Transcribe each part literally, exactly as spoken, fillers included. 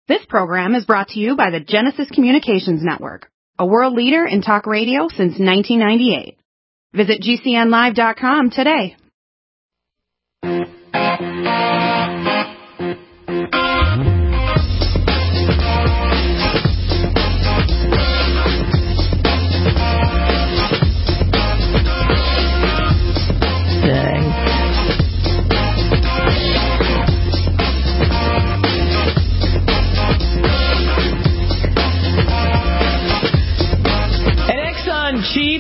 This program is brought to you by the Genesis Communications Network, a world leader in talk radio since nineteen ninety-eight. Visit G C N live dot com today. Chief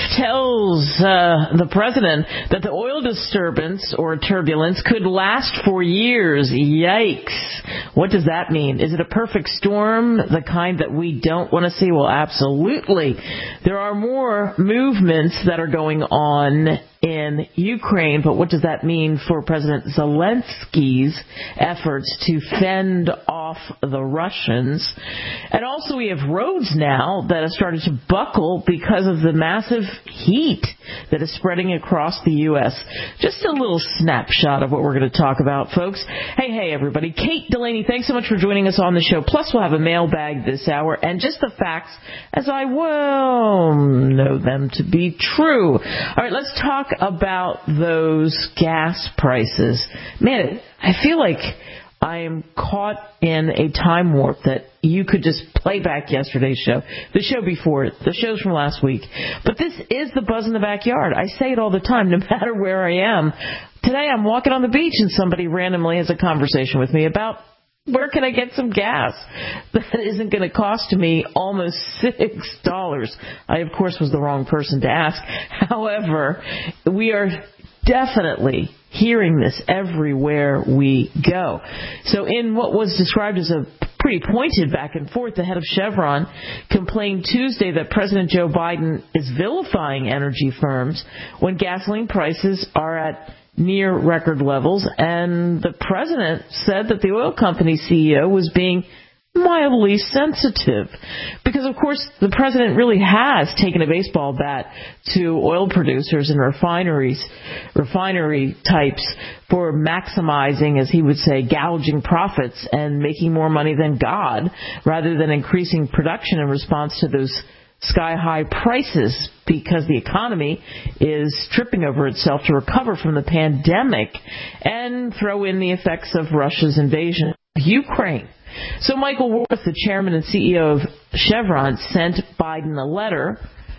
tells uh, the president that the oil disturbance or turbulence could last for years. Yikes. What does that mean? Is it a perfect storm, the kind that we don't want to see? Well, absolutely. There are more movements that are going on in Ukraine, but what does that mean for President Zelensky's efforts to fend off the Russians? And also we have roads now that have started to buckle because of the massive heat that is spreading across the U S. Just a little snapshot of what we're going to talk about, folks. Hey, hey, everybody. Kate Delaney, thanks so much for joining us on the show. Plus, we'll have a mailbag this hour and just the facts as I will know them to be true. All right, let's talk about those gas prices. Man, I feel like I am caught in a time warp that you could just play back yesterday's show, the show before it, the shows from last week. But this is the buzz in the backyard. I say it all the time, no matter where I am. Today I'm walking on the beach and somebody randomly has a conversation with me about where can I get some gas that isn't going to cost me almost six dollars. I, of course, was the wrong person to ask. However, we are definitely hearing this everywhere we go. So in what was described as a pretty pointed back and forth, the head of Chevron complained Tuesday that President Joe Biden is vilifying energy firms when gasoline prices are at near record levels, and the president said that the oil company C E O was being mildly sensitive because, of course, the president really has taken a baseball bat to oil producers and refineries, refinery types for maximizing, as he would say, gouging profits and making more money than God rather than increasing production in response to those sky-high prices because the economy is tripping over itself to recover from the pandemic, and throw in the effects of Russia's invasion of Ukraine. So Michael Worth, the chairman and C E O of Chevron, sent Biden a letter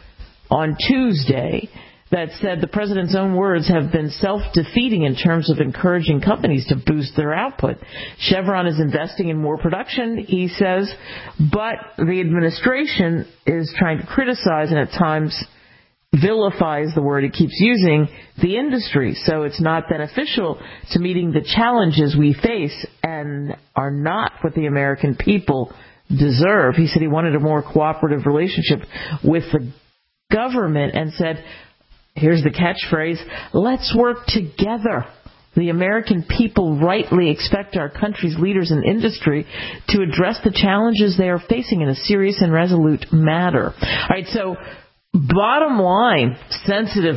on Tuesday that said the president's own words have been self-defeating in terms of encouraging companies to boost their output. Chevron is investing in more production, he says, but the administration is trying to criticize and at times vilifies the word it keeps using, the industry. So it's not beneficial to meeting the challenges we face and are not what the American people deserve. He said he wanted a more cooperative relationship with the government and said, here's the catchphrase, let's work together. The American people rightly expect our country's leaders in industry to address the challenges they are facing in a serious and resolute manner. All right, so bottom line, sensitive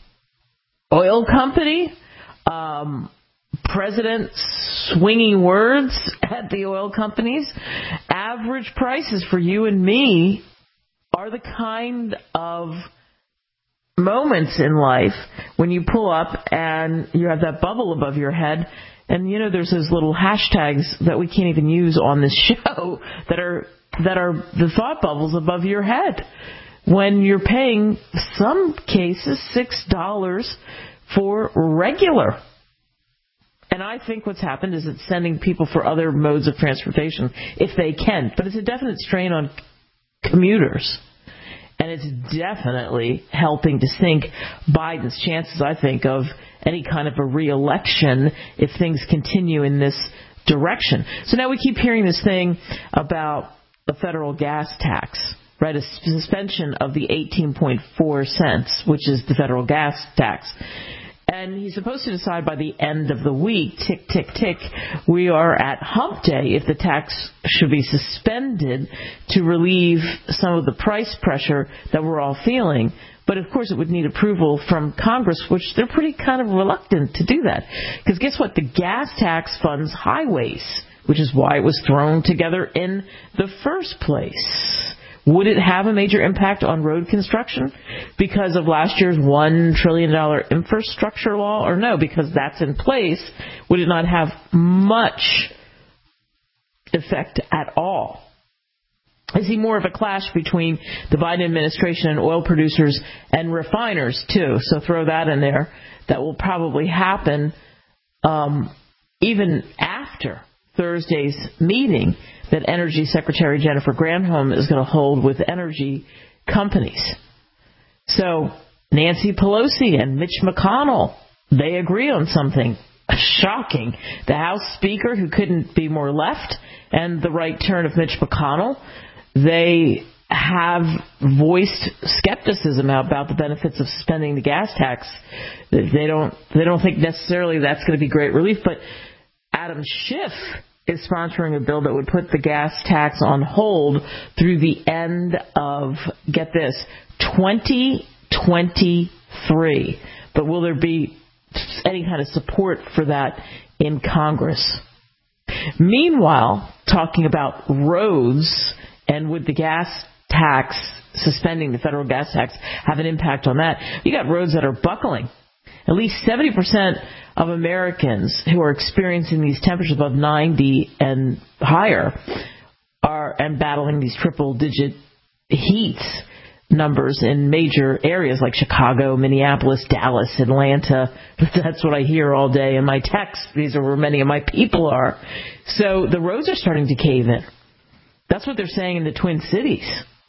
oil company, um, president swinging words at the oil companies, average prices for you and me are the kind of moments in life when you pull up and you have that bubble above your head, and you know there's those little hashtags that we can't even use on this show that are that are the thought bubbles above your head when you're paying some cases six dollars for regular. And I think what's happened is it's sending people for other modes of transportation if they can, but it's a definite strain on commuters. And it's definitely helping to sink Biden's chances, I think, of any kind of a re-election if things continue in this direction. So now we keep hearing this thing about the federal gas tax, right? A suspension of the eighteen point four cents, which is the federal gas tax. And he's supposed to decide by the end of the week, tick, tick, tick, we are at hump day if the tax should be suspended to relieve some of the price pressure that we're all feeling. But, of course, it would need approval from Congress, which they're pretty kind of reluctant to do that. Because guess what? The gas tax funds highways. which is why it was thrown together in the first place. Would it have a major impact on road construction because of last year's one trillion dollars infrastructure law? Or no, because that's in place, would it not have much effect at all? I see more of a clash between the Biden administration and oil producers and refiners, too. So throw that in there. That will probably happen um, even after Thursday's meeting that Energy Secretary Jennifer Granholm is going to hold with energy companies. So Nancy Pelosi and Mitch McConnell, they agree on something shocking. The House Speaker, who couldn't be more left, and the right turn of Mitch McConnell, they have voiced skepticism about the benefits of suspending the gas tax. They don't they don't think necessarily that's going to be great relief, but Adam Schiff is sponsoring a bill that would put the gas tax on hold through the end of, get this, twenty twenty-three. But will there be any kind of support for that in Congress? Meanwhile, talking about roads, and would the gas tax, suspending the federal gas tax, have an impact on that? You got roads that are buckling. At least seventy percent of Americans who are experiencing these temperatures above ninety and higher are and battling these triple-digit heat numbers in major areas like Chicago, Minneapolis, Dallas, Atlanta. That's what I hear all day in my texts. These are where many of my people are. So the roads are starting to cave in. That's what they're saying in the Twin Cities.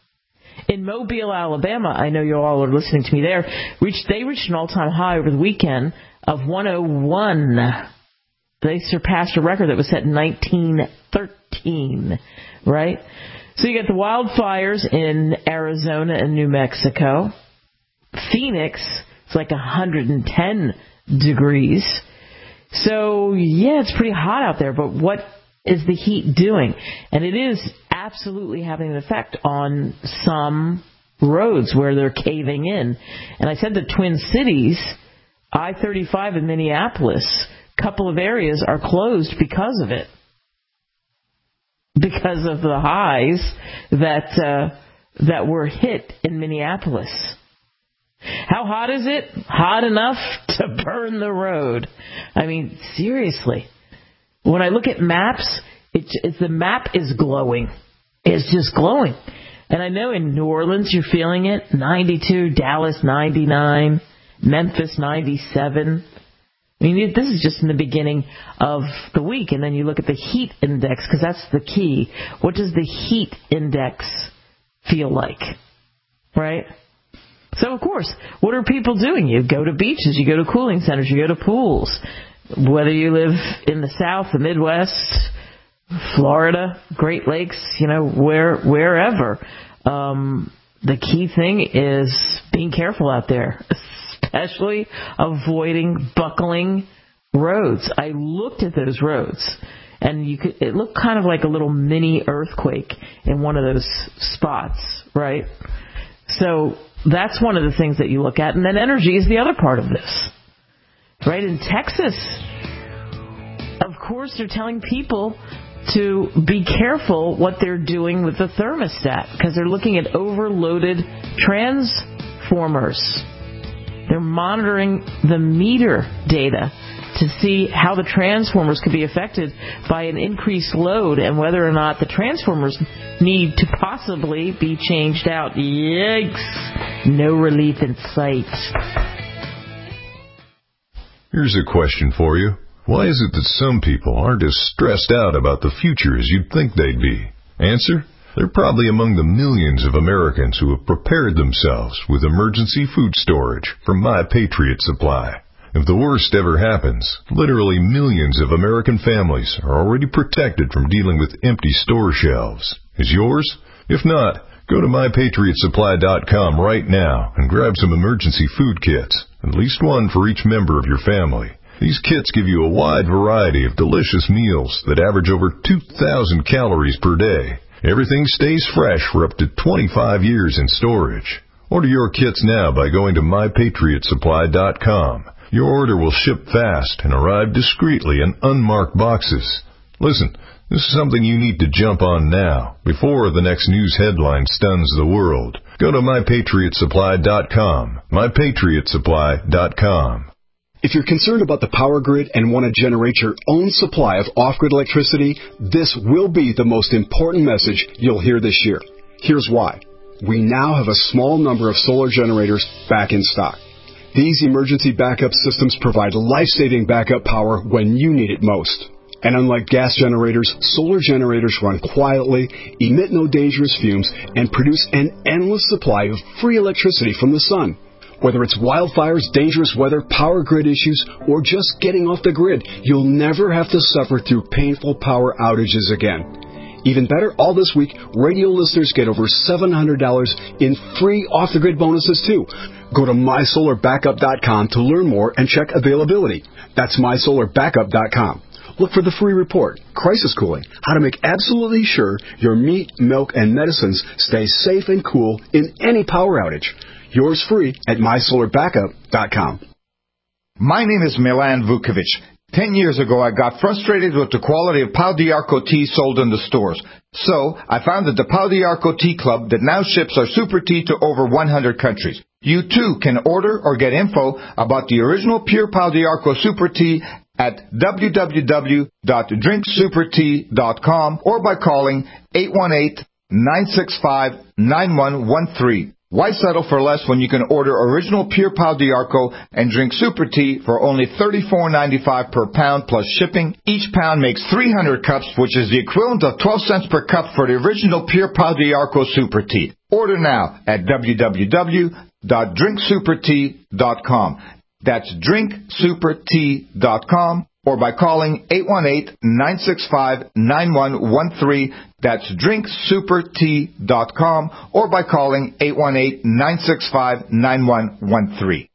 In Mobile, Alabama, I know you all are listening to me there, reached, they reached an all-time high over the weekend of one oh one. They surpassed a record that was set in nineteen thirteen, right? So you got the wildfires in Arizona and New Mexico. Phoenix, it's like one hundred ten degrees. So, yeah, it's pretty hot out there, but what is the heat doing? And it is absolutely having an effect on some roads where they're caving in. And I said the Twin Cities, I thirty-five in Minneapolis, a couple of areas are closed because of it. Because of the highs that uh, that were hit in Minneapolis. How hot is it? Hot enough to burn the road. I mean, seriously. When I look at maps, it, it, the map is glowing. It's just glowing. And I know in New Orleans you're feeling it. ninety-two, Dallas ninety-nine, Memphis ninety-seven. I mean, this is just in the beginning of the week. And then you look at the heat index, because that's the key. What does the heat index feel like? Right? So, of course, what are people doing? You go to beaches, you go to cooling centers, you go to pools. Whether you live in the South, the Midwest, Florida, Great Lakes, you know, where wherever. Um, the key thing is being careful out there, especially avoiding buckling roads. I looked at those roads, and you could, it looked kind of like a little mini earthquake in one of those spots, right? So that's one of the things that you look at. And then energy is the other part of this. Right, in Texas, of course, they're telling people to be careful what they're doing with the thermostat because they're looking at overloaded transformers. They're monitoring the meter data to see how the transformers could be affected by an increased load and whether or not the transformers need to possibly be changed out. Yikes! No relief in sight. Here's a question for you. Why is it that some people aren't as stressed out about the future as you'd think they'd be? Answer: they're probably among the millions of Americans who have prepared themselves with emergency food storage from My Patriot Supply. If the worst ever happens, literally millions of American families are already protected from dealing with empty store shelves. Is yours? If not, go to my patriot supply dot com right now and grab some emergency food kits, at least one for each member of your family. These kits give you a wide variety of delicious meals that average over two thousand calories per day. Everything stays fresh for up to twenty-five years in storage. Order your kits now by going to my patriot supply dot com. Your order will ship fast and arrive discreetly in unmarked boxes. Listen, This is something you need to jump on now, before the next news headline stuns the world. Go to my patriot supply dot com. my patriot supply dot com. If you're concerned about the power grid and want to generate your own supply of off-grid electricity, this will be the most important message you'll hear this year. Here's why. We now have a small number of solar generators back in stock. These emergency backup systems provide life-saving backup power when you need it most. And unlike gas generators, solar generators run quietly, emit no dangerous fumes, and produce an endless supply of free electricity from the sun. Whether it's wildfires, dangerous weather, power grid issues, or just getting off the grid, you'll never have to suffer through painful power outages again. Even better, all this week, radio listeners get over seven hundred dollars in free off-the-grid bonuses, too. Go to my solar backup dot com to learn more and check availability. That's my solar backup dot com. Look for the free report, Crisis Cooling, how to make absolutely sure your meat, milk, and medicines stay safe and cool in any power outage. Yours free at my solar backup dot com. My name is Milan Vukovic. Ten years ago, I got frustrated with the quality of Pau d'Arco tea sold in the stores. So, I founded the Pau d'Arco Tea Club that now ships our super tea to over one hundred countries. You too can order or get info about the original pure Pau d'Arco super tea at w w w dot drink super tea dot com or by calling eight one eight, nine six five, nine one one three. Why settle for less when you can order original pure Pau d'Arco and drink super tea for only thirty-four ninety-five per pound plus shipping? Each pound makes three hundred cups, which is the equivalent of twelve cents per cup for the original pure Pau d'Arco super tea. Order now at w w w dot drink super tea dot com. That's drink super tea dot com or by calling eight one eight, nine six five, nine one one three. That's drink super tea dot com or by calling eight one eight, nine six five, nine one one three.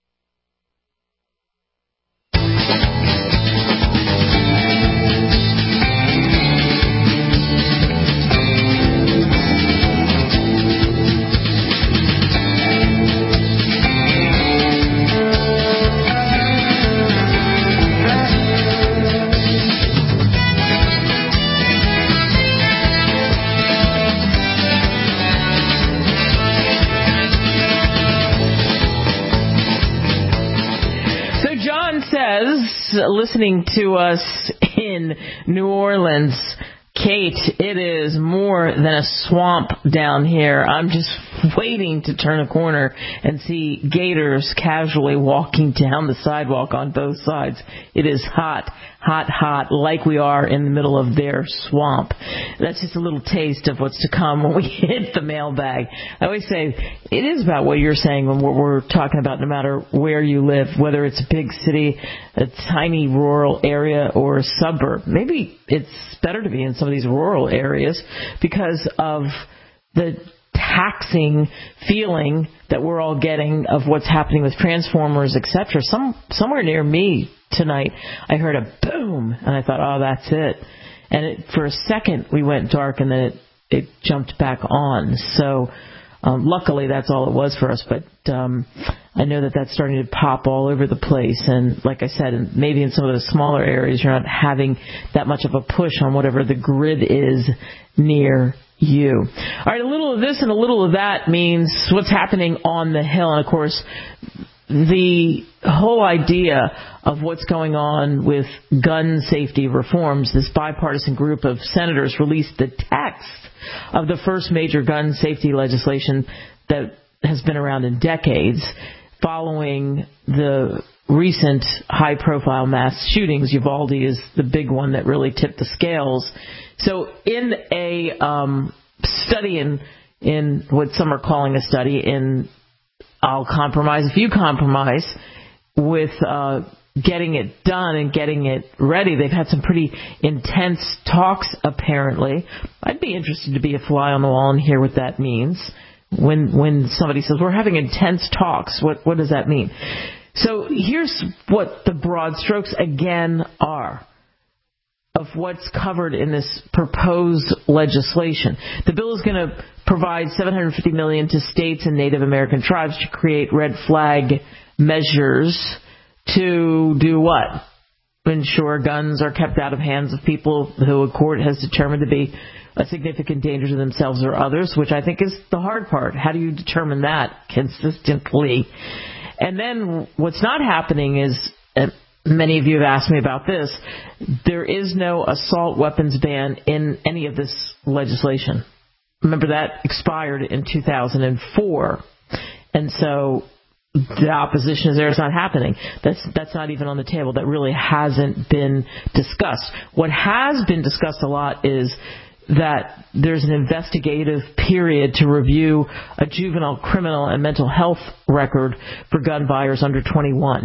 Listening to us in New Orleans, Kate, it is more than a swamp down here. I'm just waiting to turn a corner and see gators casually walking down the sidewalk on both sides. It is hot, hot, hot, like we are in the middle of their swamp. That's just a little taste of what's to come when we hit the mailbag. I always say it is about what you're saying when what we're talking about, no matter where you live, whether it's a big city, a tiny rural area, or a suburb. Maybe it's better to be in some of these rural areas because of the taxing feeling that we're all getting of what's happening with transformers, et cetera. Some somewhere near me tonight, I heard a boom, and I thought, oh, that's it. And it, for a second, we went dark, and then it, it jumped back on. So um, luckily, that's all it was for us. But um, I know that that's starting to pop all over the place. And like I said, maybe in some of the smaller areas, you're not having that much of a push on whatever the grid is near you. All right, a little of this and a little of that means what's happening on the Hill. And, of course, the whole idea of what's going on with gun safety reforms, this bipartisan group of senators released the text of the first major gun safety legislation that has been around in decades following the recent high-profile mass shootings. Uvalde is the big one that really tipped the scales. So in a um, study in, in what some are calling a study in I'll compromise if you compromise with uh, getting it done and getting it ready. They've had some pretty intense talks, apparently. I'd be interested to be a fly on the wall and hear what that means. When when somebody says, we're having intense talks, what, what does that mean? So here's what the broad strokes, again, are of what's covered in this proposed legislation. The bill is going to provide seven hundred fifty million dollars to states and Native American tribes to create red flag measures to do what? ensure guns are kept out of hands of people who a court has determined to be a significant danger to themselves or others, which I think is the hard part. How do you determine that consistently? And then what's not happening is, and many of you have asked me about this, there is no assault weapons ban in any of this legislation. Remember, that expired in two thousand four. And so the opposition is there. It's not happening. That's that's not even on the table. That really hasn't been discussed. What has been discussed a lot is that there's an investigative period to review a juvenile criminal and mental health record for gun buyers under twenty-one.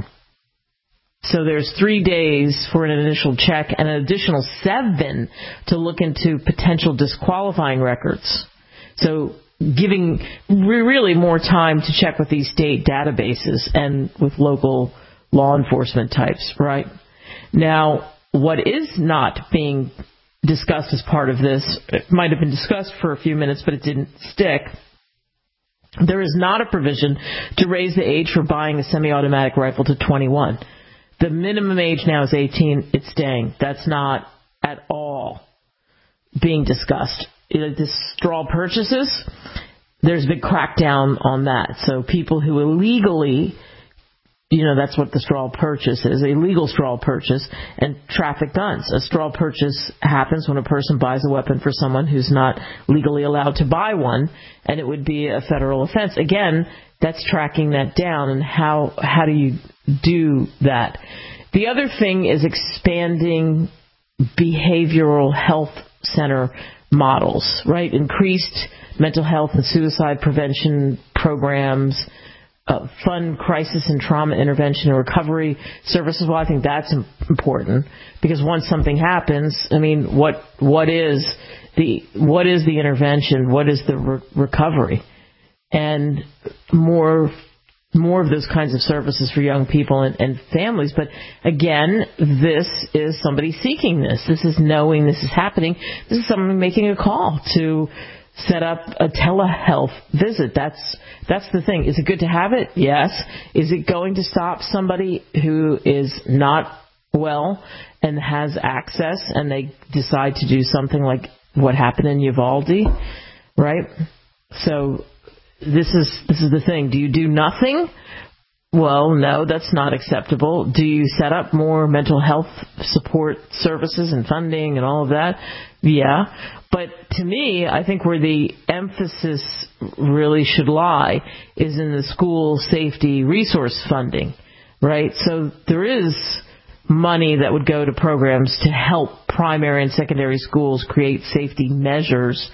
So there's three days for an initial check and an additional seven to look into potential disqualifying records. So giving really more time to check with these state databases and with local law enforcement types, right? Now, what is not being discussed as part of this, it might have been discussed for a few minutes, but it didn't stick. There is not a provision to raise the age for buying a semi-automatic rifle to twenty-one. The minimum age now is eighteen. It's staying. That's not at all being discussed. The straw purchases, there's a big crackdown on that. So people who illegally, you know, that's what the straw purchase is, a legal straw purchase, and traffic guns. A straw purchase happens when a person buys a weapon for someone who's not legally allowed to buy one, and it would be a federal offense. Again, that's tracking that down, and how how do you do that? The other thing is expanding behavioral health center models, right? Increased mental health and suicide prevention programs, uh, fund crisis and trauma intervention and recovery services. Well, I think that's important, because once something happens, I mean, what what is the what is the intervention? What is the re- recovery? And more more of those kinds of services for young people and, and families. But again, this is somebody seeking this. This is knowing this is happening. This is someone making a call to set up a telehealth visit. That's that's the thing. Is it good to have it? Yes. Is it going to stop somebody who is not well and has access, and they decide to do something like what happened in Uvalde, right? So This is this is the thing. Do you do nothing? Well, no, that's not acceptable. Do you set up more mental health support services and funding and all of that? Yeah. But to me, I think where the emphasis really should lie is in the school safety resource funding, right? So there is money that would go to programs to help primary and secondary schools create safety measures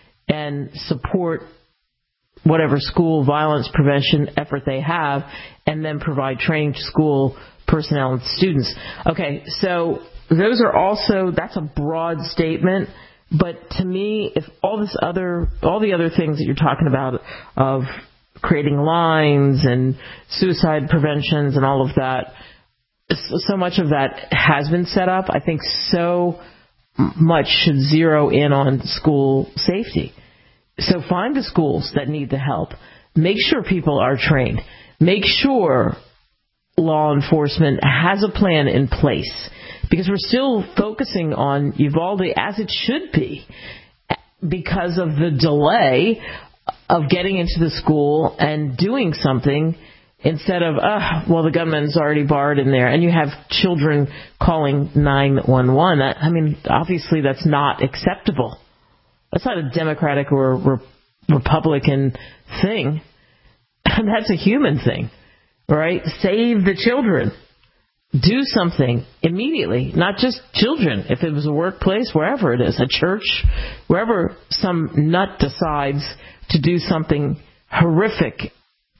and support whatever school violence prevention effort they have, and then provide training to school personnel and students. Okay, so those are also, that's a broad statement, but to me, if all this other, all the other things that you're talking about of creating lines and suicide preventions and all of that, so much of that has been set up. I think so much should zero in on school safety. So find the schools that need the help. Make sure people are trained. Make sure law enforcement has a plan in place, because we're still focusing on Uvalde as it should be because of the delay of getting into the school and doing something instead of, uh, well, the gunman's already barred in there, and you have children calling nine one one. I mean, obviously that's not acceptable. That's not a Democratic or re- Republican thing. That's a human thing, right? Save the children. Do something immediately, not just children. If it was a workplace, wherever it is, a church, wherever some nut decides to do something horrific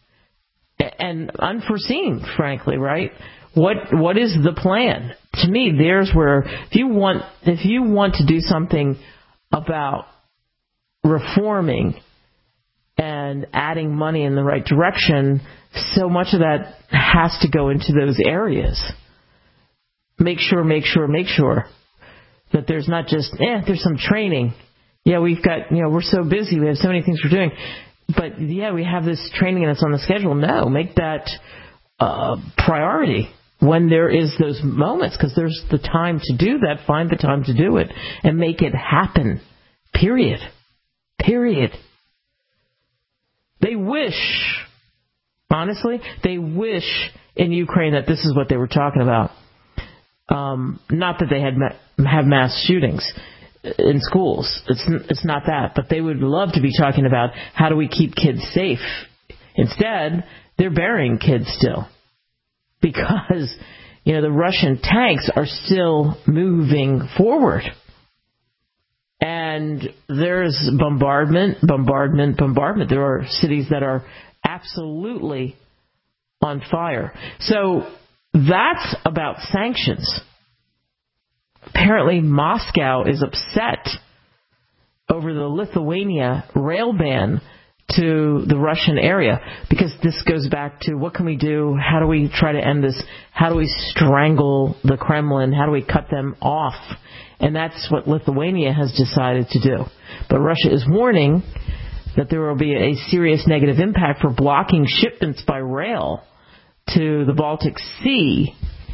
and unforeseen, frankly, right? What what is the plan? To me, there's where if you want if you want to do something about reforming and adding money in the right direction, so much of that has to go into those areas. Make sure, make sure, make sure that there's not just, eh, there's some training. Yeah, we've got, you know, we're so busy, we have so many things we're doing. But, yeah, we have this training and it's on the schedule. No, make that uh, priority. when there is those moments, because there's the time to do that, find the time to do it and make it happen. Period. Period. They wish, honestly, they wish in Ukraine that this is what they were talking about. Um, not that they had ma- have mass shootings in schools. It's it's not that. But they would love to be talking about how do we keep kids safe. Instead, they're burying kids still. Because, you know, the Russian tanks are still moving forward. And there's bombardment, bombardment, bombardment. There are cities that are absolutely on fire. So that's about sanctions. Apparently, Moscow is upset over the Lithuania rail ban to the Russian area, because this goes back to what can we do? How do we try to end this? How do we strangle the Kremlin? How do we cut them off? And that's what Lithuania has decided to do. But Russia is warning that there will be a serious negative impact for blocking shipments by rail to the Baltic Sea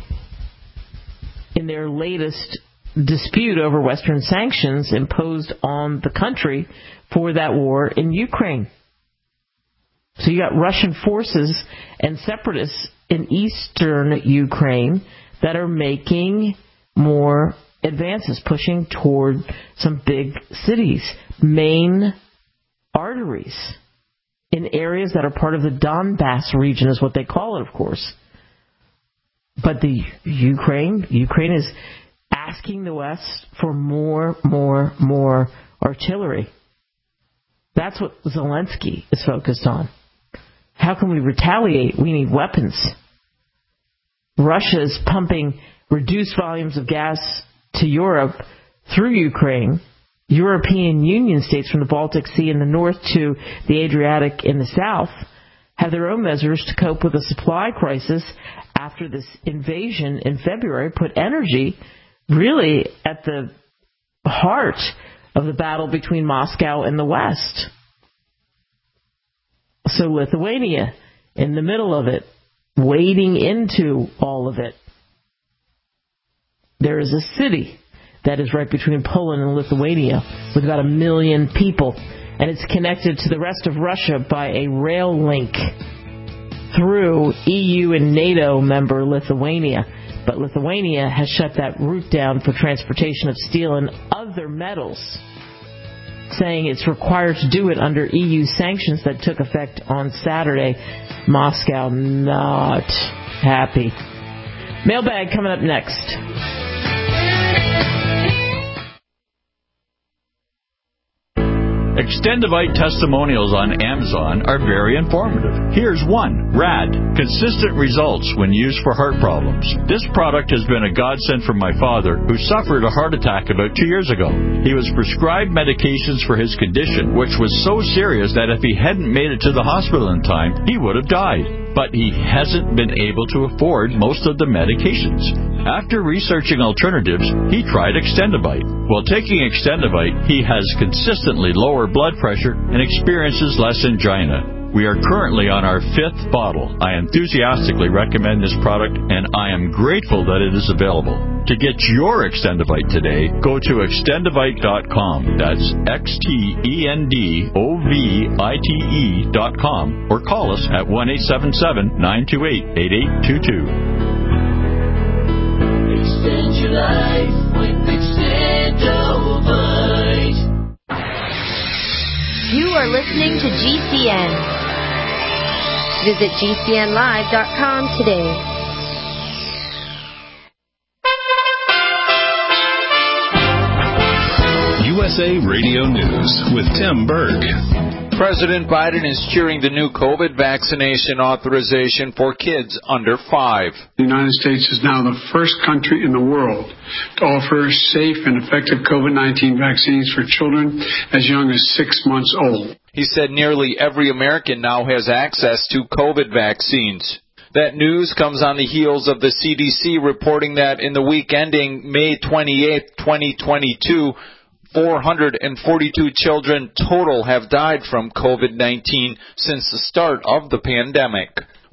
in their latest dispute over Western sanctions imposed on the country for that war in Ukraine. So you got Russian forces and separatists in eastern Ukraine that are making more advances, pushing toward some big cities, main arteries in areas that are part of the Donbass region is what they call it, of course. But the Ukraine, Ukraine is asking the West for more, more, more artillery. That's what Zelensky is focused on. How can we retaliate? We need weapons. Russia is pumping reduced volumes of gas to Europe through Ukraine. European Union states from the Baltic Sea in the north to the Adriatic in the south have their own measures to cope with a supply crisis after this invasion in February put energy really at the heart of the battle between Moscow and the West. So Lithuania, in the middle of it, wading into all of it. There is a city that is right between Poland and Lithuania with about a million people, and it's connected to the rest of Russia by a rail link through E U and NATO member Lithuania. But Lithuania has shut that route down for transportation of steel and other metals, saying it's required to do it under E U sanctions that took effect on Saturday. Moscow not happy. Mailbag coming up next. Extendivite testimonials on Amazon are very informative. Here's one. RAD. Consistent results when used for heart problems. This product has been a godsend for my father, who suffered a heart attack about two years ago. He was prescribed medications for his condition, which was so serious that if he hadn't made it to the hospital in time, he would have died. But he hasn't been able to afford most of the medications. After researching alternatives, he tried Extendivite. While taking Extendivite, he has consistently lower blood pressure and experiences less angina. We are currently on our fifth bottle. I enthusiastically recommend this product, and I am grateful that it is available. To get your Extendivite today, go to extendivite dot com. That's X T E N D O V I T E dot com, or call us at one eight seven seven, nine two eight, eight eight two two. Extend your life with Extendivite. You are listening to G C N. Visit G C N live dot com today. U S A Radio News with Tim Berg. President Biden is cheering the new COVID vaccination authorization for kids under five. The United States is now the first country in the world to offer safe and effective COVID nineteen vaccines for children as young as six months old. He said nearly every American now has access to COVID vaccines. That news comes on the heels of the C D C reporting that in the week ending May twenty-eighth, twenty twenty-two, four hundred forty-two children total have died from COVID nineteen since the start of the pandemic.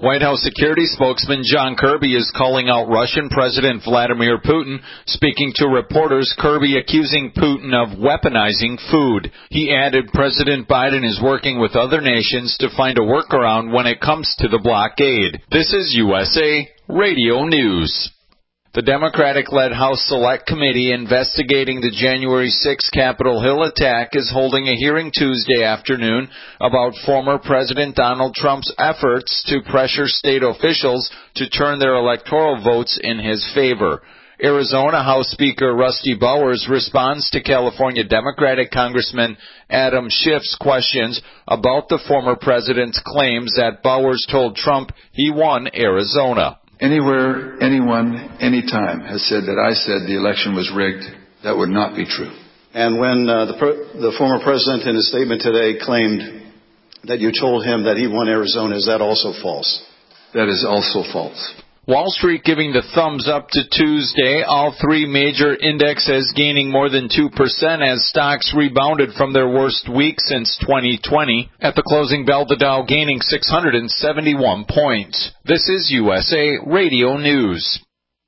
White House security spokesman John Kirby is calling out Russian President Vladimir Putin. Speaking to reporters, Kirby accusing Putin of weaponizing food. He added President Biden is working with other nations to find a workaround when it comes to the blockade. This is U S A Radio News. The Democratic-led House Select Committee investigating the January sixth Capitol Hill attack is holding a hearing Tuesday afternoon about former President Donald Trump's efforts to pressure state officials to turn their electoral votes in his favor. Arizona House Speaker Rusty Bowers responds to California Democratic Congressman Adam Schiff's questions about the former president's claims that Bowers told Trump he won Arizona. Anywhere, anyone, anytime has said that I said the election was rigged, that would not be true. And when uh, the, pre- the former president in his statement today claimed that you told him that he won Arizona, is that also false? That is also false. Wall Street giving the thumbs up to Tuesday. All three major indexes gaining more than two percent as stocks rebounded from their worst week since twenty twenty. At the closing bell, the Dow gaining six hundred seventy-one points. This is U S A Radio News.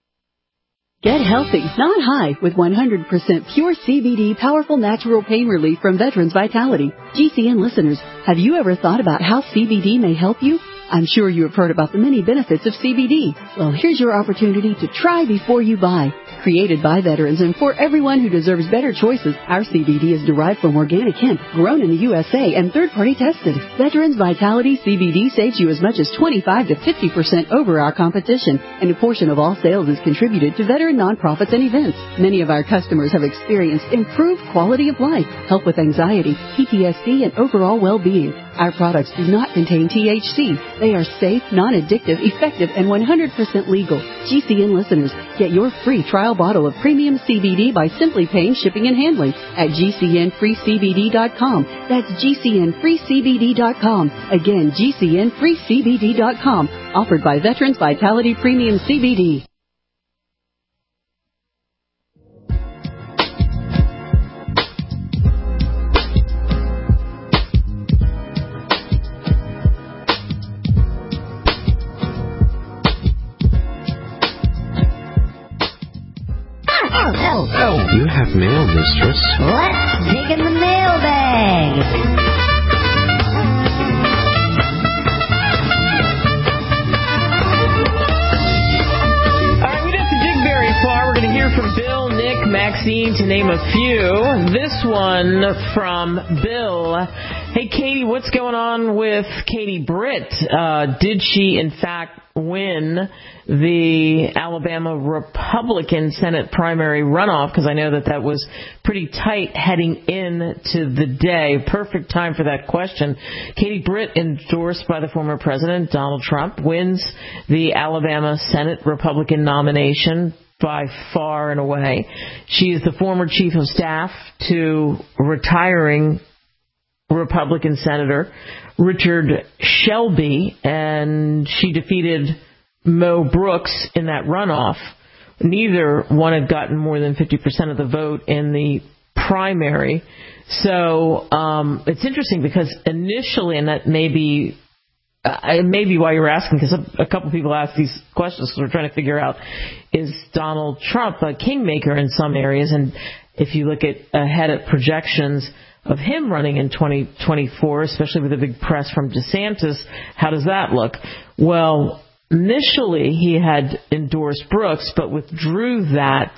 Get healthy, not high, with one hundred percent pure C B D powerful natural pain relief from Veterans Vitality. G C N listeners, have you ever thought about how C B D may help you? I'm sure you have heard about the many benefits of C B D. Well, here's your opportunity to try before you buy. Created by veterans and for everyone who deserves better choices, our C B D is derived from organic hemp, grown in the U S A and third-party tested. Veterans Vitality C B D saves you as much as twenty-five to fifty percent over our competition, and a portion of all sales is contributed to veteran nonprofits and events. Many of our customers have experienced improved quality of life, help with anxiety, P T S D, and overall well-being. Our products do not contain T H C. They are safe, non-addictive, effective, and one hundred percent legal. G C N listeners, get your free trial bottle of premium C B D by simply paying shipping and handling at G C N free C B D dot com. That's G C N free C B D dot com. Again, G C N free C B D dot com. Offered by Veterans Vitality Premium C B D. Oh, oh, you have mail, mistress. Let's dig in the mailbag. All right, we don't have to dig very far. We're going to hear from Bill, Nick, Maxine, to name a few. This one from Bill. Hey, Katie, what's going on with Katie Britt? Uh, did she, in fact, win the Alabama Republican Senate primary runoff? Because I know that that was pretty tight heading into the day. Perfect time for that question. Katie Britt, endorsed by the former president, Donald Trump, wins the Alabama Senate Republican nomination by far and away. She is the former chief of staff to retiring Republican Senator Richard Shelby, and she defeated Mo Brooks in that runoff. Neither one had gotten more than fifty percent of the vote in the primary. So um, it's interesting because initially, and that may be, uh, may be why you're asking, because a, a couple people asked these questions because we're trying to figure out, is Donald Trump a kingmaker in some areas? And if you look at ahead at projections of him running in twenty twenty-four, especially with a big press from DeSantis, how does that look? Well, initially he had endorsed Brooks, but withdrew that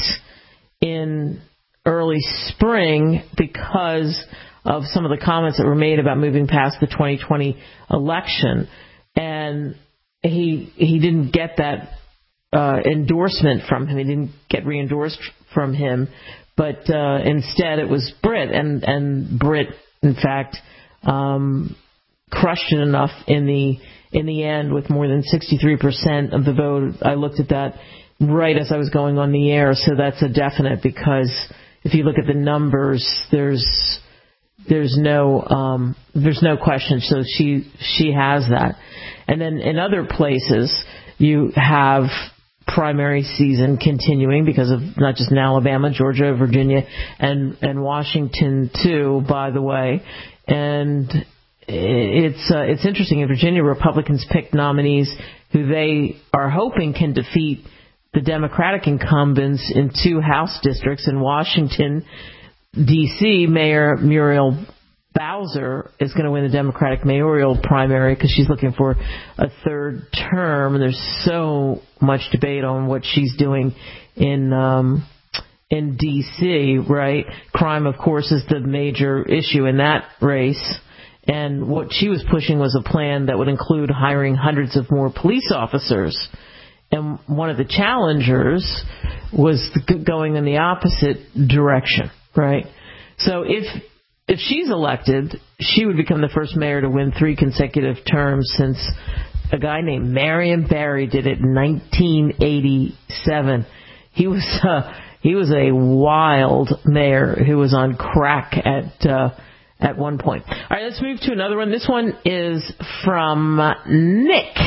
in early spring because of some of the comments that were made about moving past the twenty twenty election. And he he didn't get that uh, endorsement from him. He didn't get re-endorsed from him. But uh, instead, it was Britt, and and Britt, in fact, um, crushed it enough in the in the end with more than sixty-three percent of the vote. I looked at that right as I was going on the air, so that's a definite. Because if you look at the numbers, there's there's no um, there's no question. So she she has that, and then in other places you have primary season continuing because of not just in Alabama, Georgia, Virginia, and, and Washington too, by the way. And it's uh, it's interesting. In Virginia, Republicans picked nominees who they are hoping can defeat the Democratic incumbents in two House districts. In Washington, D C, Mayor Muriel Bowser is going to win the Democratic mayoral primary because she's looking for a third term. And there's so much debate on what she's doing in um, in D C, right? Crime, of course, is the major issue in that race. And what she was pushing was a plan that would include hiring hundreds of more police officers. And one of the challengers was going in the opposite direction, right? So if if she's elected, she would become the first mayor to win three consecutive terms since a guy named Marion Barry did it in nineteen eighty-seven. He was uh, he was a wild mayor who was on crack at uh, at one point. All right, let's move to another one. This one is from Nick.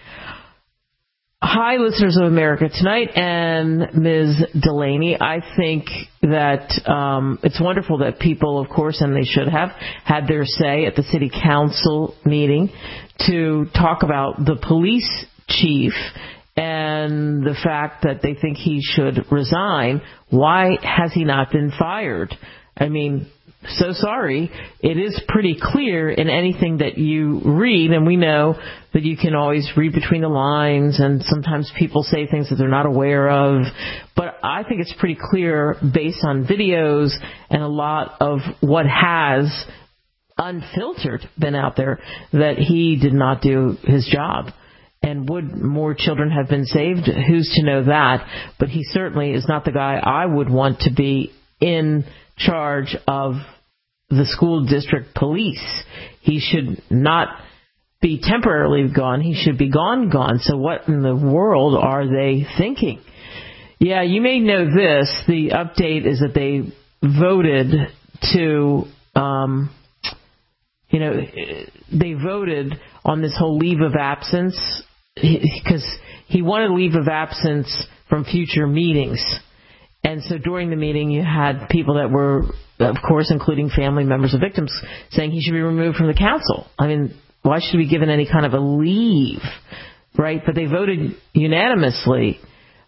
Hi, listeners of America Tonight and Miz Delaney. I think that um, it's wonderful that people, of course, and they should have, had their say at the city council meeting to talk about the police chief and the fact that they think he should resign. Why has he not been fired? I mean, so sorry. It is pretty clear in anything that you read, and we know that you can always read between the lines, and sometimes people say things that they're not aware of. But I think it's pretty clear based on videos and a lot of what has unfiltered been out there that he did not do his job. And would more children have been saved? Who's to know that? But he certainly is not the guy I would want to be in charge of the school district police. He should not be temporarily gone. He should be gone, gone. So what in the world are they thinking? Yeah, you may know this. The update is that they voted to, um, you know, they voted on this whole leave of absence because he wanted leave of absence from future meetings. And so during the meeting, you had people that were, of course, including family members of victims, saying he should be removed from the council. I mean, why should he be given any kind of a leave, right? But they voted unanimously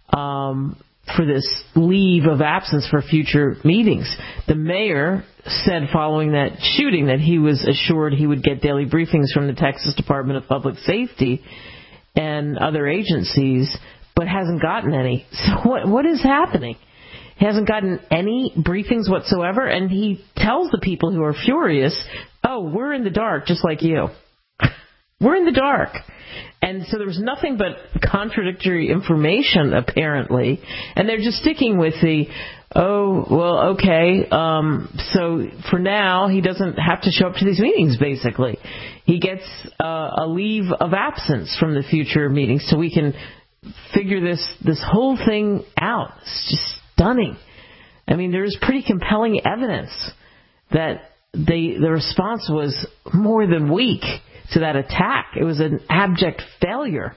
um, for this leave of absence for future meetings. The mayor said following that shooting that he was assured he would get daily briefings from the Texas Department of Public Safety and other agencies, but hasn't gotten any. So what what is happening? He hasn't gotten any briefings whatsoever, and he tells the people who are furious, oh, we're in the dark just like you. We're in the dark. And so there was nothing but contradictory information, apparently, and they're just sticking with the, oh, well, okay, um, so for now he doesn't have to show up to these meetings, basically. He gets uh, a leave of absence from the future meetings so we can figure this, this whole thing out. It's just stunning. I mean, there's pretty compelling evidence that they, the response was more than weak to that attack. It was an abject failure.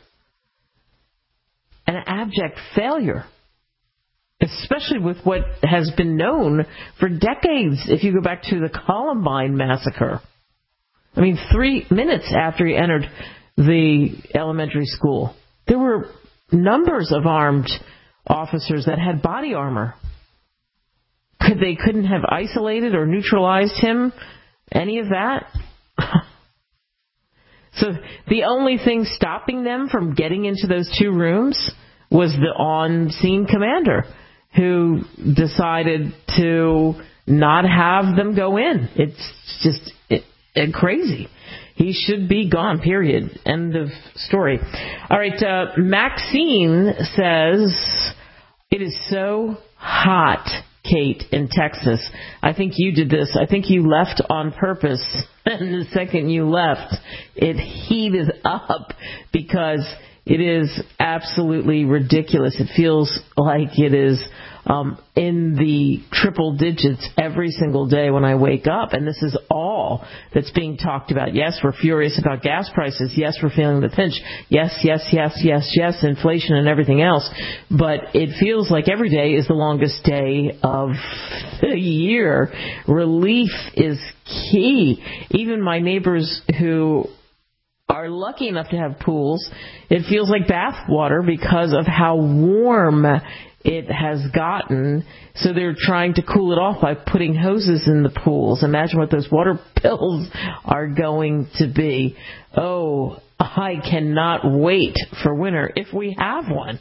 An abject failure. Especially with what has been known for decades, if you go back to the Columbine massacre. I mean, three minutes after he entered the elementary school, there were numbers of armed officers that had body armor. Could they couldn't have isolated or neutralized him? Any of that? So the only thing stopping them from getting into those two rooms was the on-scene commander who decided to not have them go in. It's just it, it crazy. He should be gone, period. End of story. All right, uh, Maxine says, it is so hot, Kate, in Texas. I think you did this. I think you left on purpose. And the second you left, it heated up because it is absolutely ridiculous. It feels like it is um, in the triple digits every single day when I wake up. And this is all that's being talked about. Yes, we're furious about gas prices. Yes, we're feeling the pinch. Yes, yes, yes, yes, yes, inflation and everything else. But it feels like every day is the longest day of the year. Relief is key. Even my neighbors who are lucky enough to have pools, it feels like bath water because of how warm it has gotten. So they're trying to cool it off by putting hoses in the pools. Imagine what those water bills are going to be. Oh, I cannot wait for winter if we have one.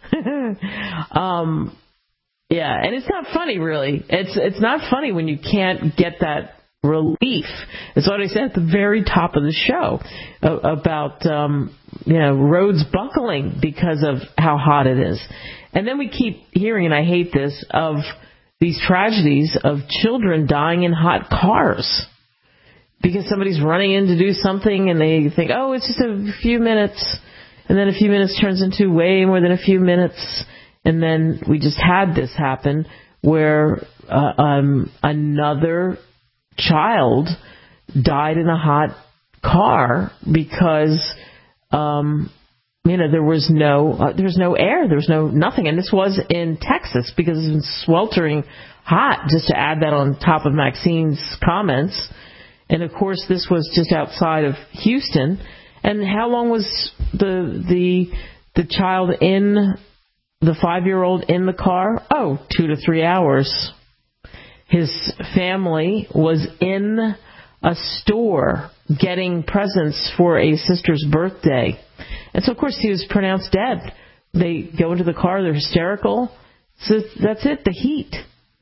um, yeah, and it's not funny, really. It's it's not funny when you can't get that relief. It's what I said at the very top of the show about um, you know roads buckling because of how hot it is. And then we keep hearing, and I hate this, of these tragedies of children dying in hot cars because somebody's running in to do something and they think, oh, it's just a few minutes. And then a few minutes turns into way more than a few minutes. And then we just had this happen where uh, um, another child died in a hot car because um you know there was no uh, there was no air, there was no nothing. And this was in Texas because it's been sweltering hot, just to add that on top of Maxine's comments. And of course this was just outside of Houston. And how long was the the the child in the five-year-old in the car? Oh, two to three hours. His family was in a store getting presents for a sister's birthday. And so, of course, he was pronounced dead. They go into the car, they're hysterical. So that's it, the heat.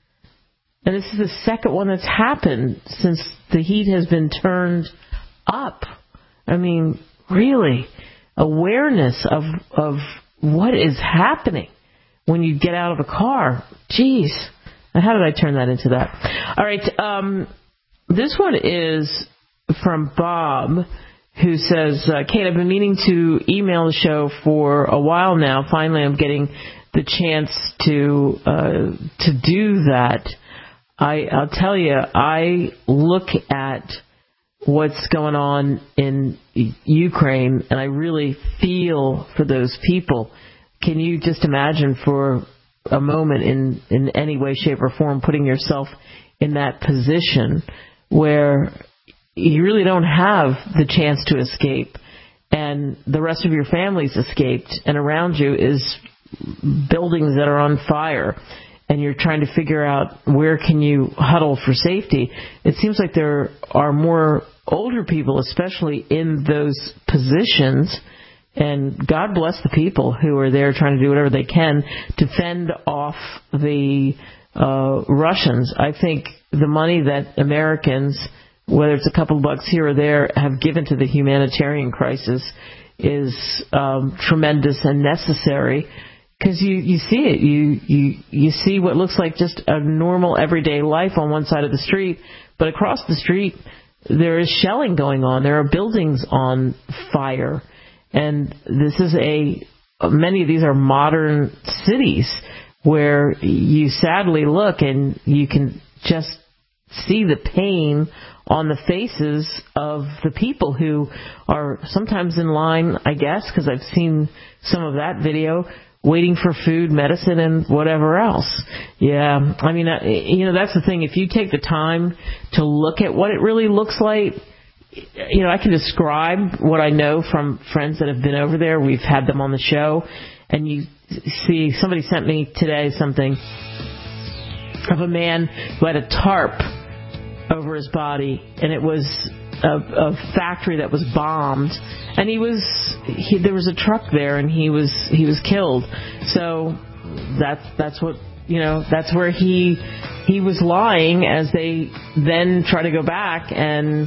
And this is the second one that's happened since the heat has been turned up. I mean, really, awareness of of what is happening when you get out of a car. Jeez. How did I turn that into that? All right. Um, this one is from Bob, who says, uh, Kate, I've been meaning to email the show for a while now. Finally, I'm getting the chance to uh, to do that. I, I'll tell you, I look at what's going on in Ukraine, and I really feel for those people. Can you just imagine for a moment in, in any way, shape, or form putting yourself in that position where you really don't have the chance to escape and the rest of your family's escaped and around you is buildings that are on fire and you're trying to figure out where can you huddle for safety. It seems like there are more older people, especially in those positions. And God bless the people who are there trying to do whatever they can to fend off the uh, Russians. I think the money that Americans, whether it's a couple of bucks here or there, have given to the humanitarian crisis is um, tremendous and necessary. Because you, you see it. You, you, you see what looks like just a normal everyday life on one side of the street, but across the street there is shelling going on. There are buildings on fire. And this is a, many of these are modern cities where you sadly look and you can just see the pain on the faces of the people who are sometimes in line, I guess, because I've seen some of that video, waiting for food, medicine, and whatever else. Yeah, I mean, you know, that's the thing. If you take the time to look at what it really looks like, you know, I can describe what I know from friends that have been over there. We've had them on the show. And you see, somebody sent me today something of a man who had a tarp over his body. And it was a, a factory that was bombed. And he was, he, there was a truck there and he was, he was killed. So that's, that's what, you know, that's where he, he was lying as they then try to go back and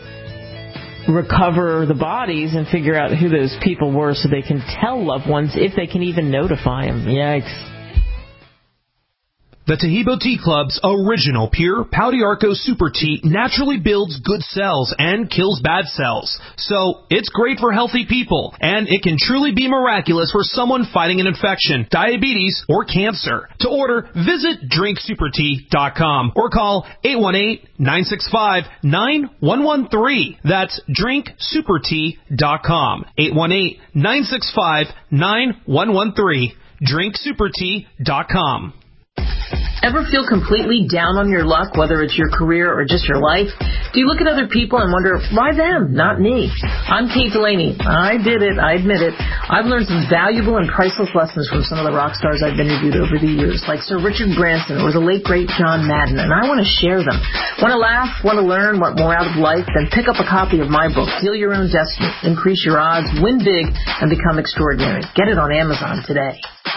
recover the bodies and figure out who those people were so they can tell loved ones if they can even notify them. Yikes. The Tahibo Tea Club's original pure Pau d'Arco Super Tea naturally builds good cells and kills bad cells. So it's great for healthy people, and it can truly be miraculous for someone fighting an infection, diabetes, or cancer. To order, visit drink super tea dot com or call eight one eight, nine six five, nine one one three. That's drink super tea dot com. eight one eight, nine six five, nine one one three. drink super tea dot com. Ever feel completely down on your luck, whether it's your career or just your life? Do you look at other people and wonder, why them, not me? I'm Kate Delaney. I did it. I admit it. I've learned some valuable and priceless lessons from some of the rock stars I've interviewed over the years, like Sir Richard Branson or the late, great John Madden, and I want to share them. Want to laugh? Want to learn? Want more out of life? Then pick up a copy of my book, Heal Your Own Destiny, Increase Your Odds, Win Big, and Become Extraordinary. Get it on Amazon today.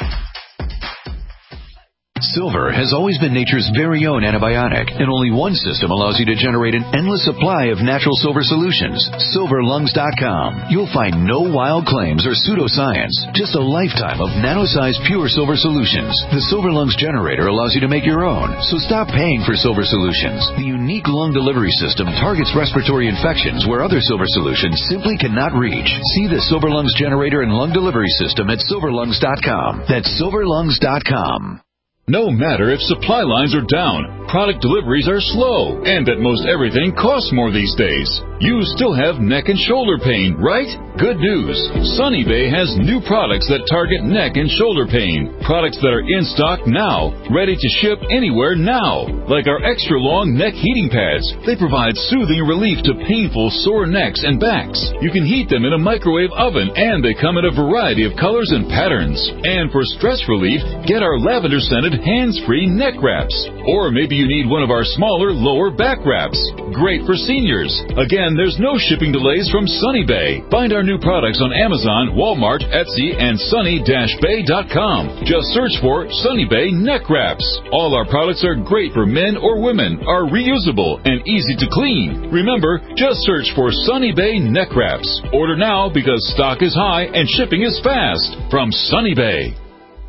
Silver has always been nature's very own antibiotic, and only one system allows you to generate an endless supply of natural silver solutions. silver lungs dot com. You'll find no wild claims or pseudoscience, just a lifetime of nano-sized pure silver solutions. The Silver Lungs generator allows you to make your own, so stop paying for silver solutions. The unique lung delivery system targets respiratory infections where other silver solutions simply cannot reach. See the Silver Lungs generator and lung delivery system at silver lungs dot com. That's silver lungs dot com. No matter if supply lines are down, product deliveries are slow, and that most everything costs more these days, you still have neck and shoulder pain, right? Good news. Sunny Bay has new products that target neck and shoulder pain. Products that are in stock now, ready to ship anywhere now. Like our extra long neck heating pads. They provide soothing relief to painful sore necks and backs. You can heat them in a microwave oven, and they come in a variety of colors and patterns. And for stress relief, get our lavender scented hands-free neck wraps. Or maybe you need one of our smaller lower back wraps. Great for seniors. Again, there's no shipping delays from Sunny Bay. Find our new products on Amazon, Walmart, Etsy, and sunny dash bay dot com. Just search for Sunny Bay neck wraps. All our products are great for men or women, are reusable, and easy to clean. Remember, just search for Sunny Bay neck wraps. Order now because stock is high and shipping is fast. From Sunny Bay.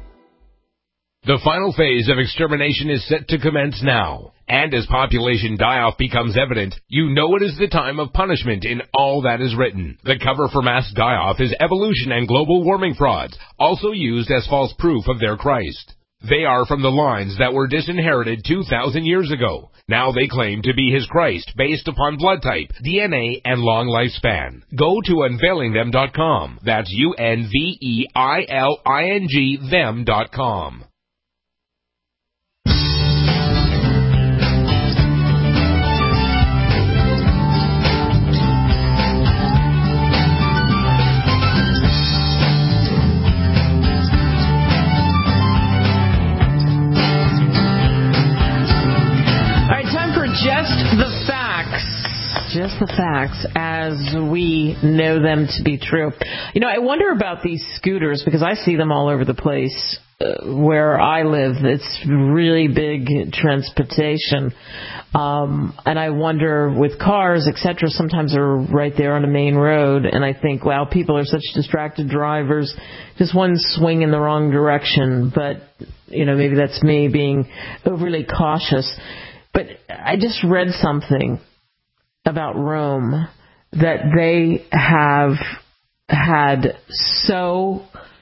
The final phase of extermination is set to commence now. And as population die-off becomes evident, you know it is the time of punishment in all that is written. The cover for mass die-off is evolution and global warming frauds, also used as false proof of their Christ. They are from the lines that were disinherited two thousand years ago. Now they claim to be his Christ based upon blood type, D N A, and long lifespan. Go to unveiling them dot com. That's U N V E I L I N G them dot com. Just the facts, just the facts as we know them to be true. You know, I wonder about these scooters because I see them all over the place uh, where I live. It's really big transportation. Um, and I wonder with cars, et cetera, sometimes they're right there on a main road. And I think, wow, people are such distracted drivers. Just one swing in the wrong direction. But, you know, maybe that's me being overly cautious. But I just read something about Rome that they have had so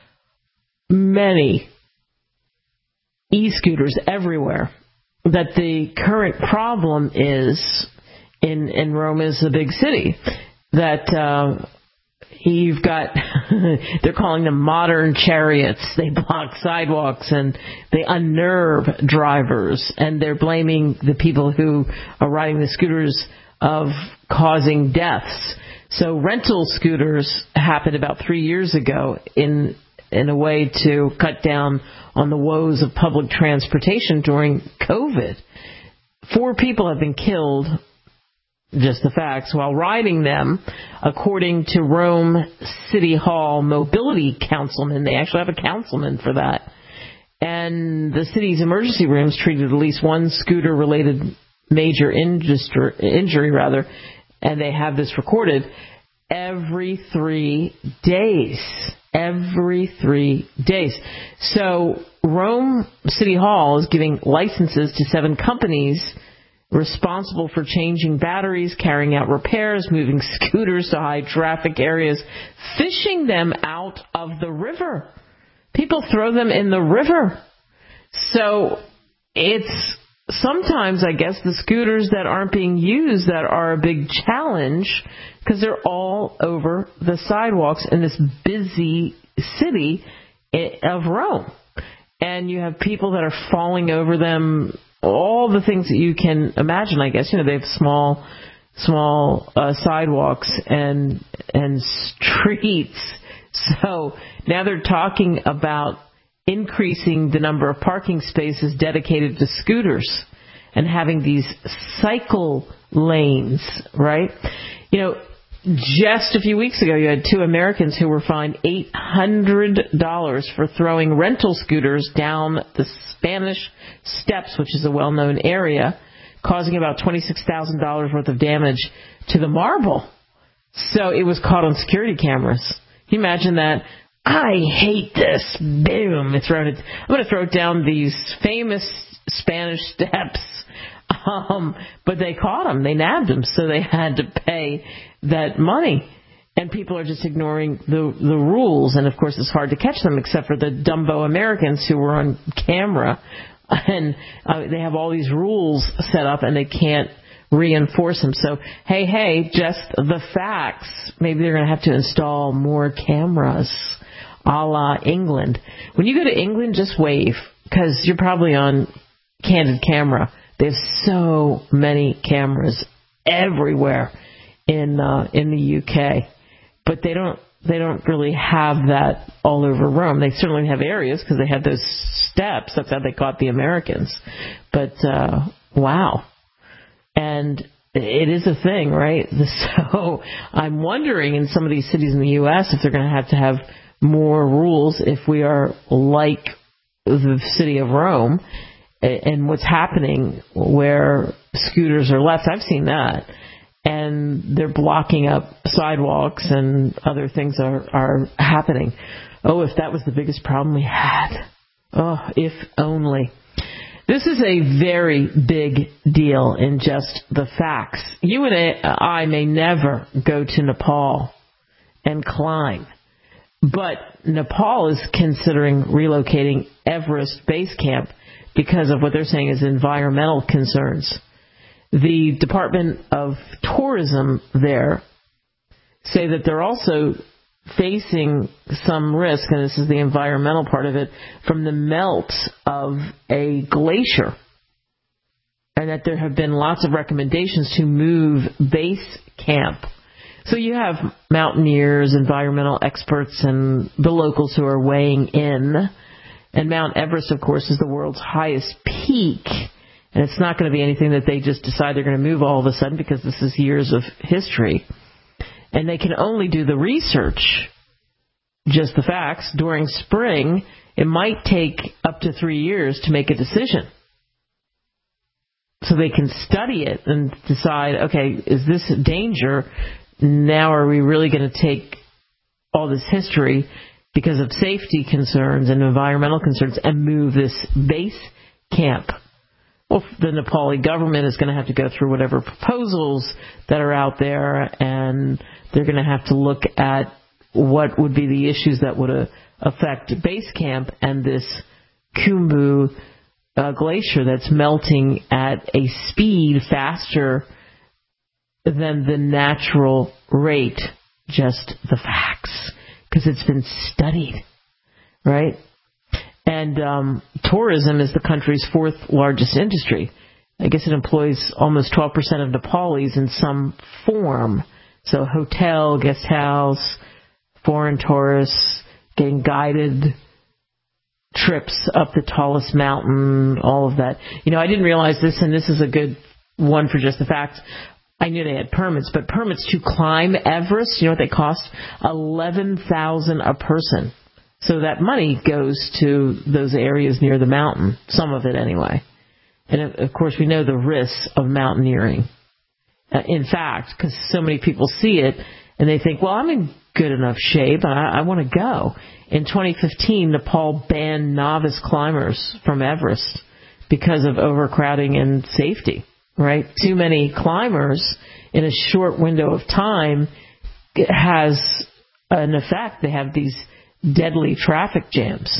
many e-scooters everywhere that the current problem is, in, in Rome is a big city, that uh, you've got, they're calling them modern chariots. They block sidewalks and they unnerve drivers. And they're blaming the people who are riding the scooters of causing deaths. So rental scooters happened about three years ago in in a way to cut down on the woes of public transportation during COVID. Four people have been killed, just the facts, while riding them, according to Rome City Hall mobility councilman. They actually have a councilman for that. And the city's emergency rooms treated at least one scooter-related major industry, injury, rather, and they have this recorded every three days. every three days. So Rome City Hall is giving licenses to seven companies responsible for changing batteries, carrying out repairs, moving scooters to high traffic areas, fishing them out of the river. People throw them in the river. So it's sometimes, I guess, the scooters that aren't being used that are a big challenge because they're all over the sidewalks in this busy city of Rome. And you have people that are falling over them, all the things that you can imagine, I guess. You know, they have small, small uh, sidewalks and and streets. So now they're talking about increasing the number of parking spaces dedicated to scooters and having these cycle lanes, right? You know, just a few weeks ago, you had two Americans who were fined eight hundred dollars for throwing rental scooters down the Spanish Steps, which is a well-known area, causing about twenty-six thousand dollars worth of damage to the marble. So it was caught on security cameras. Can you imagine that? I hate this. Boom. It's thrown it. I'm going to throw down these famous Spanish Steps. Um, but they caught them. They nabbed them. So they had to pay that money. And people are just ignoring the the rules. And, of course, it's hard to catch them except for the Dumbo Americans who were on camera. And uh, they have all these rules set up and they can't reinforce them. So, hey, hey, just the facts. Maybe they're going to have to install more cameras. A la England. When you go to England, just wave, because you're probably on candid camera. They have so many cameras everywhere in uh, in the U K, but they don't they don't really have that all over Rome. They certainly have areas because they have those steps. That's how they caught the Americans. But uh, wow, and it is a thing, right? So I'm wondering in some of these cities in the U S if they're going to have to have more rules if we are like the city of Rome and what's happening where scooters are left. I've seen that. And they're blocking up sidewalks and other things are, are happening. Oh, if that was the biggest problem we had. Oh, if only. This is a very big deal in just the facts. You and I may never go to Nepal and climb. But Nepal is considering relocating Everest Base Camp because of what they're saying is environmental concerns. The Department of Tourism there say that they're also facing some risk, and this is the environmental part of it, from the melt of a glacier. And that there have been lots of recommendations to move base camp. So you have mountaineers, environmental experts, and the locals who are weighing in. And Mount Everest, of course, is the world's highest peak. And it's not going to be anything that they just decide they're going to move all of a sudden because this is years of history. And they can only do the research, just the facts. During spring, it might take up to three years to make a decision. So they can study it and decide, okay, is this a danger? Now are we really going to take all this history because of safety concerns and environmental concerns and move this base camp? Well, the Nepali government is going to have to go through whatever proposals that are out there, and they're going to have to look at what would be the issues that would uh, affect base camp and this Khumbu uh, glacier that's melting at a speed faster than the natural rate. Just the facts, because it's been studied, right? And um, tourism is the country's fourth largest industry. I guess it employs almost twelve percent of Nepalis in some form. So hotel, guest house, foreign tourists, getting guided trips up the tallest mountain, all of that. You know, I didn't realize this, and this is a good one for just the facts. I knew they had permits, but permits to climb Everest, you know what they cost? eleven thousand dollars a person. So that money goes to those areas near the mountain, some of it anyway. And, of course, we know the risks of mountaineering. Uh, in fact, because so many people see it and they think, well, I'm in good enough shape, and I, I want to go. In twenty fifteen, Nepal banned novice climbers from Everest because of overcrowding and safety, right? Too many climbers in a short window of time has an effect. They have these deadly traffic jams.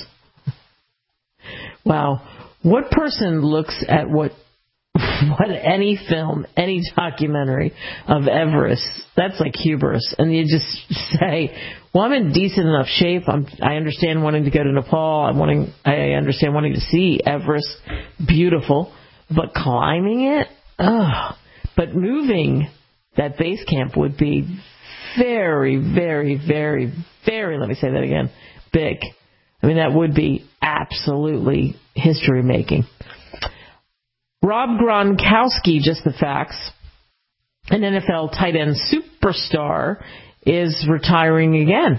Wow. What person looks at what what any film, any documentary of Everest, that's like hubris, and you just say, well, I'm in decent enough shape. I'm, I understand wanting to go to Nepal. I'm wanting, I understand wanting to see Everest. Beautiful. But climbing it? Ugh. But moving that base camp would be very, very, very, very, let me say that again, big. I mean, that would be absolutely history-making. Rob Gronkowski, just the facts, an N F L tight end superstar, is retiring again.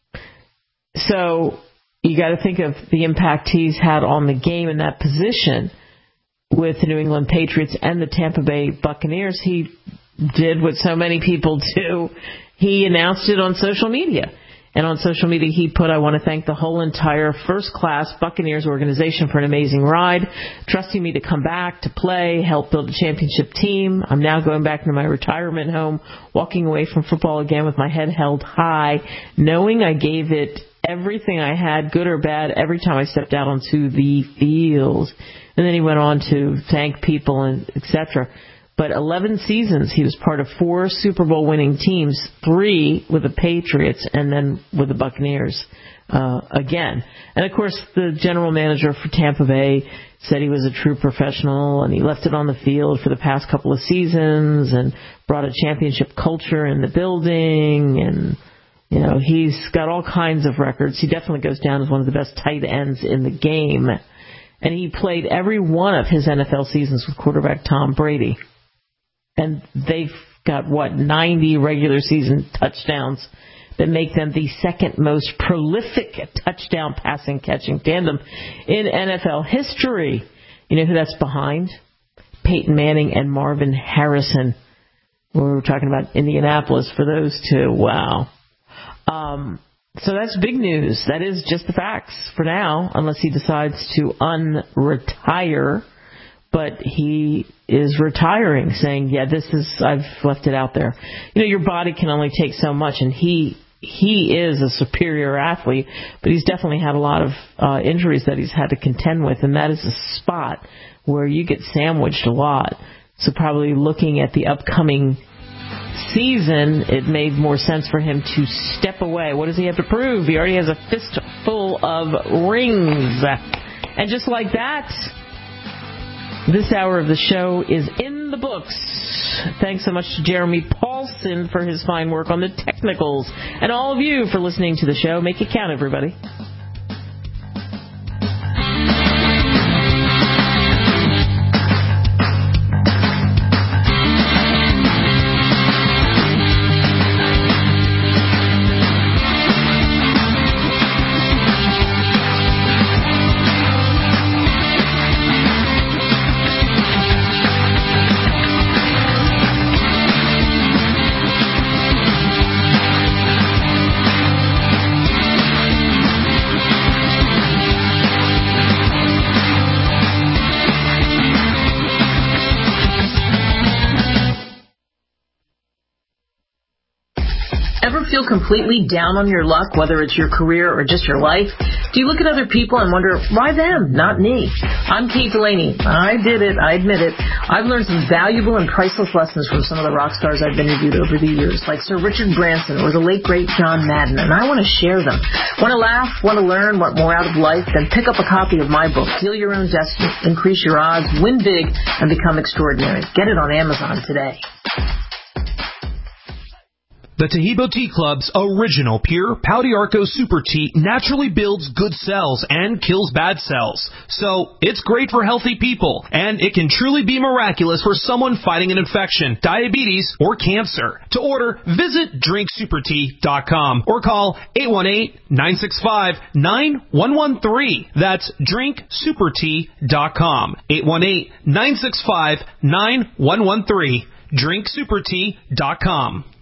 So you got to think of the impact he's had on the game in that position with the New England Patriots and the Tampa Bay Buccaneers. He did what so many people do. He announced it on social media. And on social media, he put, I want to thank the whole entire first-class Buccaneers organization for an amazing ride, trusting me to come back to play, help build a championship team. I'm now going back to my retirement home, walking away from football again with my head held high, knowing I gave it everything I had, good or bad, every time I stepped out onto the field. And then he went on to thank people and et cetera. But eleven seasons, he was part of four Super Bowl winning teams, three with the Patriots and then with the Buccaneers uh, again. And, of course, the general manager for Tampa Bay said he was a true professional, and he left it on the field for the past couple of seasons and brought a championship culture in the building. And, you know, he's got all kinds of records. He definitely goes down as one of the best tight ends in the game. And he played every one of his N F L seasons with quarterback Tom Brady. And they've got, what, ninety regular season touchdowns that make them the second most prolific touchdown passing catching tandem in N F L history. You know who that's behind? Peyton Manning and Marvin Harrison. We were talking about Indianapolis for those two. Wow. Um, so that's big news. That is just the facts for now, unless he decides to unretire. But he is retiring, saying, yeah, this is, I've left it out there. You know, your body can only take so much, and he he is a superior athlete, but he's definitely had a lot of uh, injuries that he's had to contend with, and that is a spot where you get sandwiched a lot. So probably looking at the upcoming season, it made more sense for him to step away. What does he have to prove? He already has a fistful of rings. And just like that, this hour of the show is in the books. Thanks so much to Jeremy Paulson for his fine work on the technicals. And all of you for listening to the show. Make it count, everybody. Feel completely down on your luck, whether it's your career or just your life? Do you look at other people and wonder, why them, not me? I'm Kate Delaney. I did it. I admit it. I've learned some valuable and priceless lessons from some of the rock stars I've interviewed over the years, like Sir Richard Branson or the late, great John Madden, and I want to share them. Want to laugh? Want to learn? Want more out of life? Then pick up a copy of my book, Heal Your Own Destiny, Increase Your Odds, Win Big, and Become Extraordinary. Get it on Amazon today. The Taheebo Tea Club's original pure Pau d'Arco Super Tea naturally builds good cells and kills bad cells. So, it's great for healthy people, and it can truly be miraculous for someone fighting an infection, diabetes, or cancer. To order, visit drink super tea dot com or call eight one eight, nine six five, nine one one three. That's drink super tea dot com. eight one eight, nine six five, nine one one three. drink super tea dot com.